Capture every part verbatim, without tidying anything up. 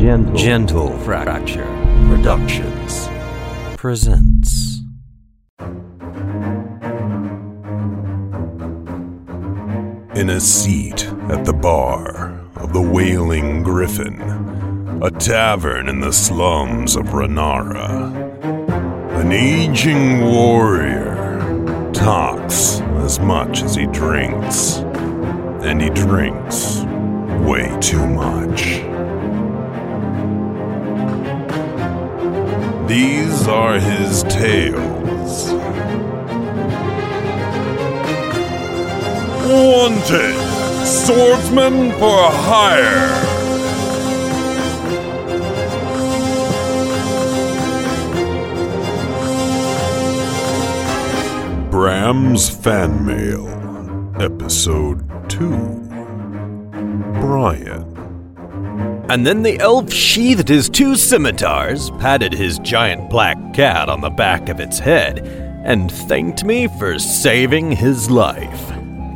Gentle, Gentle Fracture Productions presents. In a seat at the bar of the Wailing Griffin, a tavern in the slums of Renara, an aging warrior talks as much as he drinks, and he drinks way too much. These are his tales. Wanted swordsman for hire. Bram's Fan Mail, Episode two. Brian. And then the elf sheathed his two scimitars, patted his giant black cat on the back of its head, and thanked me for saving his life.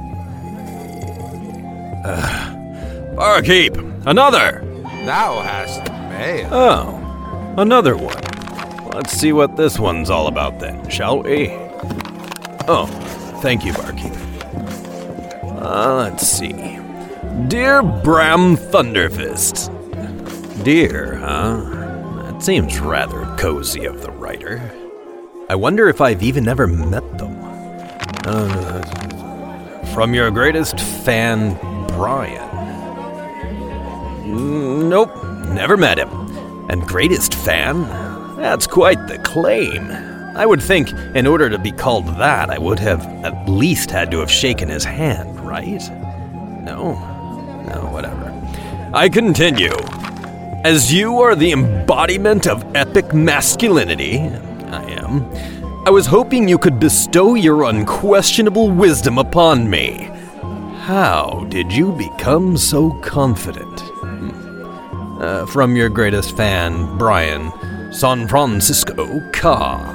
Uh, barkeep, another! Thou hast mail. Oh, another one. Let's see what this one's all about then, shall we? Oh, thank you, barkeep. Uh, let's see. Dear Bram Thunderfist. Dear, huh? That seems rather cozy of the writer. I wonder if I've even ever met them. Uh, from your greatest fan, Brian. Nope, never met him. And greatest fan? That's quite the claim. I would think in order to be called that, I would have at least had to have shaken his hand, right? No? No, whatever. I continue. As you are the embodiment of epic masculinity, I am, I was hoping you could bestow your unquestionable wisdom upon me. How did you become so confident? Uh, from your greatest fan, Brian, San Francisco Ka.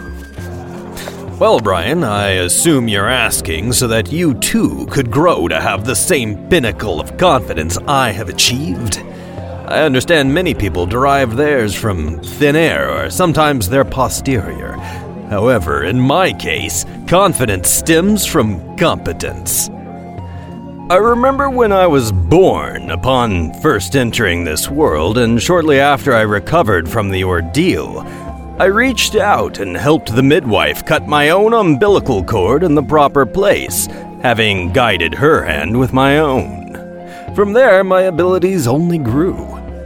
Well, Brian, I assume you're asking so that you too could grow to have the same pinnacle of confidence I have achieved. I understand many people derive theirs from thin air or sometimes their posterior. However, in my case, confidence stems from competence. I remember when I was born, upon first entering this world, and shortly after I recovered from the ordeal, I reached out and helped the midwife cut my own umbilical cord in the proper place, having guided her hand with my own. From there, my abilities only grew.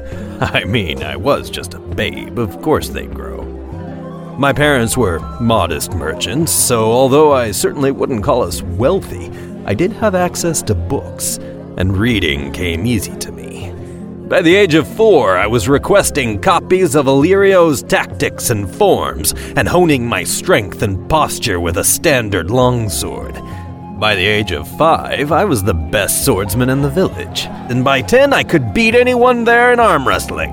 I mean, I was just a babe, of course they'd grow. My parents were modest merchants, so although I certainly wouldn't call us wealthy, I did have access to books, and reading came easy to me. By the age of four, I was requesting copies of Illyrio's tactics and forms, and honing my strength and posture with a standard longsword. By the age of five, I was the best swordsman in the village, and by ten, I could beat anyone there in arm wrestling.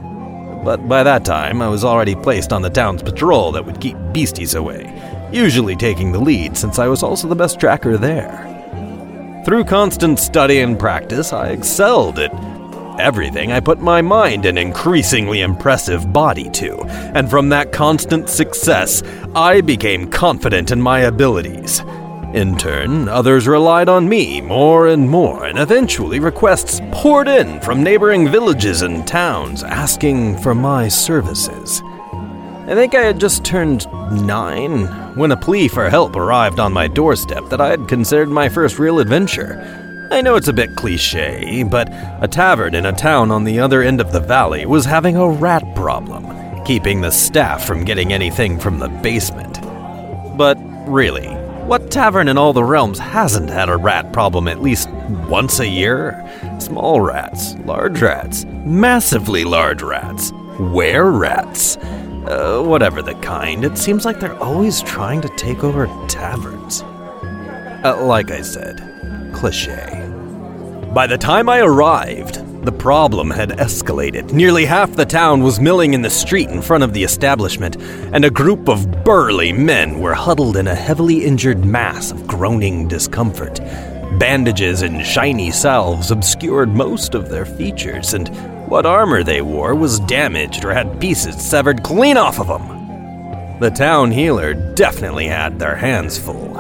But by that time, I was already placed on the town's patrol that would keep beasties away, usually taking the lead since I was also the best tracker there. Through constant study and practice, I excelled at everything I put my mind and increasingly impressive body to, and from that constant success, I became confident in my abilities. In turn, others relied on me more and more, and eventually requests poured in from neighboring villages and towns asking for my services. I think I had just turned nine when a plea for help arrived on my doorstep that I had considered my first real adventure. I know it's a bit cliche, but a tavern in a town on the other end of the valley was having a rat problem, keeping the staff from getting anything from the basement. But really, what tavern in all the realms hasn't had a rat problem at least once a year? Small rats, large rats, massively large rats, were-rats. Uh, whatever the kind, it seems like they're always trying to take over taverns. Uh, like I said, cliché. By the time I arrived, the problem had escalated. Nearly half the town was milling in the street in front of the establishment, and a group of burly men were huddled in a heavily injured mass of groaning discomfort. Bandages and shiny salves obscured most of their features, and what armor they wore was damaged or had pieces severed clean off of them. The town healer definitely had their hands full.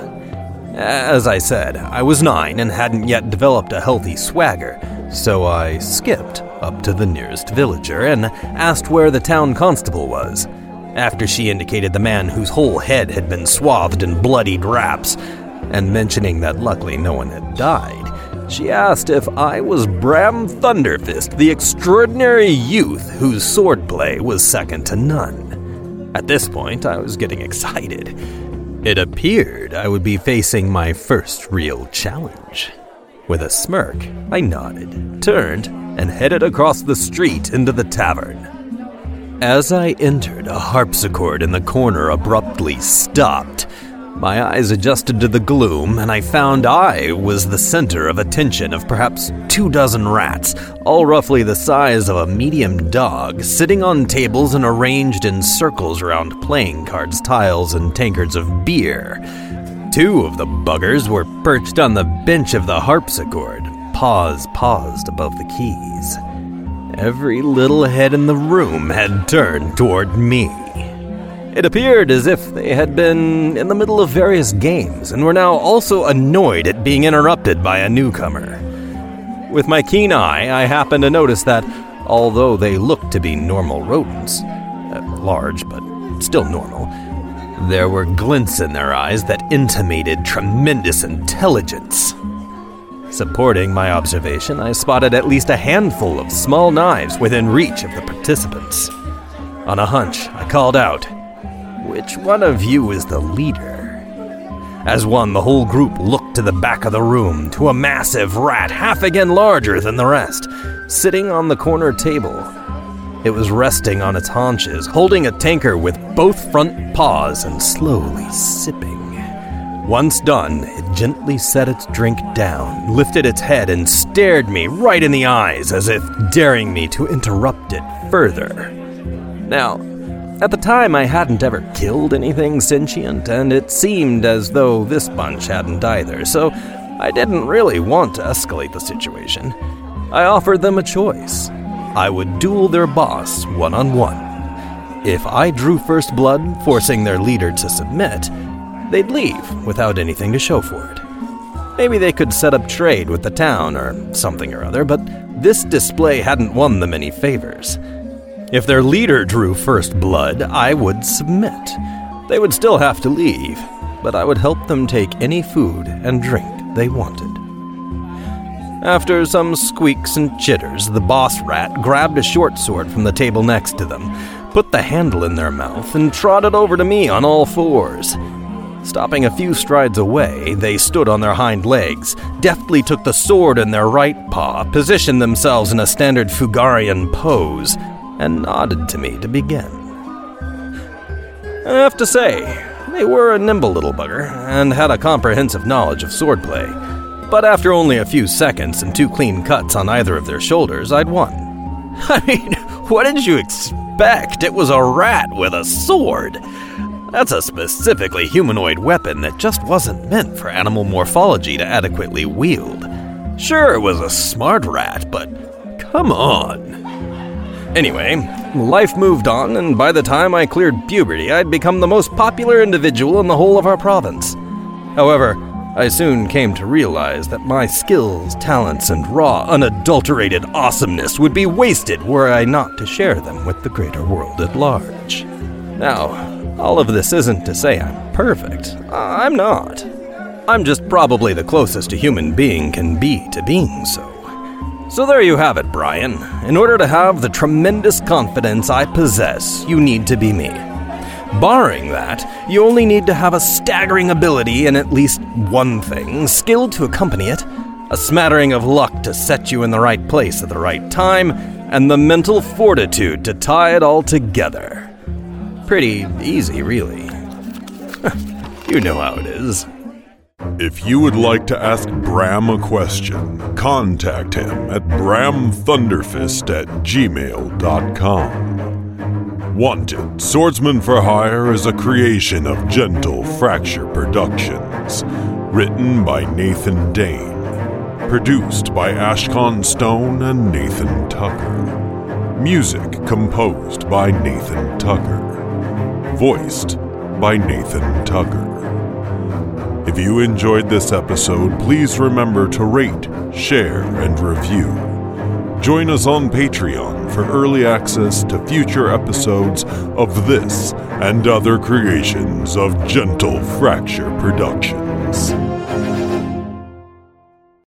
As I said, I was nine and hadn't yet developed a healthy swagger, so I skipped up to the nearest villager and asked where the town constable was. After she indicated the man whose whole head had been swathed in bloodied wraps, and mentioning that luckily no one had died, she asked if I was Bram Thunderfist, the extraordinary youth whose swordplay was second to none. At this point, I was getting excited. It appeared I would be facing my first real challenge. With a smirk, I nodded, turned, and headed across the street into the tavern. As I entered, a harpsichord in the corner abruptly stopped. My eyes adjusted to the gloom, and I found I was the center of attention of perhaps two dozen rats, all roughly the size of a medium dog, sitting on tables and arranged in circles around playing cards, tiles, and tankards of beer. Two of the buggers were perched on the bench of the harpsichord, paws paused above the keys. Every little head in the room had turned toward me. It appeared as if they had been in the middle of various games and were now also annoyed at being interrupted by a newcomer. With my keen eye, I happened to notice that, although they looked to be normal rodents, uh, large but still normal, there were glints in their eyes that intimated tremendous intelligence. Supporting my observation, I spotted at least a handful of small knives within reach of the participants. On a hunch, I called out, "Which one of you is the leader?" As one, the whole group looked to the back of the room, to a massive rat half again larger than the rest, sitting on the corner table. It was resting on its haunches, holding a tankard with both front paws and slowly sipping. Once done, it gently set its drink down, lifted its head, and stared me right in the eyes as if daring me to interrupt it further. Now, at the time, I hadn't ever killed anything sentient, and it seemed as though this bunch hadn't either, so I didn't really want to escalate the situation. I offered them a choice. I would duel their boss one-on-one. If I drew first blood, forcing their leader to submit, they'd leave without anything to show for it. Maybe they could set up trade with the town or something or other, but this display hadn't won them any favors. If their leader drew first blood, I would submit. They would still have to leave, but I would help them take any food and drink they wanted. After some squeaks and chitters, the boss rat grabbed a short sword from the table next to them, put the handle in their mouth, and trotted over to me on all fours. Stopping a few strides away, they stood on their hind legs, deftly took the sword in their right paw, positioned themselves in a standard Fugarian pose, and nodded to me to begin. I have to say, they were a nimble little bugger, and had a comprehensive knowledge of swordplay, but after only a few seconds and two clean cuts on either of their shoulders, I'd won. I mean, what did you expect? It was a rat with a sword. That's a specifically humanoid weapon that just wasn't meant for animal morphology to adequately wield. Sure, it was a smart rat, but come on. Anyway, life moved on, and by the time I cleared puberty, I'd become the most popular individual in the whole of our province. However, I soon came to realize that my skills, talents, and raw, unadulterated awesomeness would be wasted were I not to share them with the greater world at large. Now, all of this isn't to say I'm perfect. I'm not. I'm just probably the closest a human being can be to being so. So there you have it, Brian. In order to have the tremendous confidence I possess, you need to be me. Barring that, you only need to have a staggering ability in at least one thing, skill to accompany it, a smattering of luck to set you in the right place at the right time, and the mental fortitude to tie it all together. Pretty easy, really. You know how it is. If you would like to ask Bram a question, contact him at bram thunderfist at gmail dot com. Wanted, Swordsman for Hire is a creation of Gentle Fracture Productions. Written by Nathan Dane. Produced by Ashcon Stone and Nathan Tucker. Music composed by Nathan Tucker. Voiced by Nathan Tucker. If you enjoyed this episode, please remember to rate, share, and review. Join us on Patreon for early access to future episodes of this and other creations of Gentle Fracture Productions.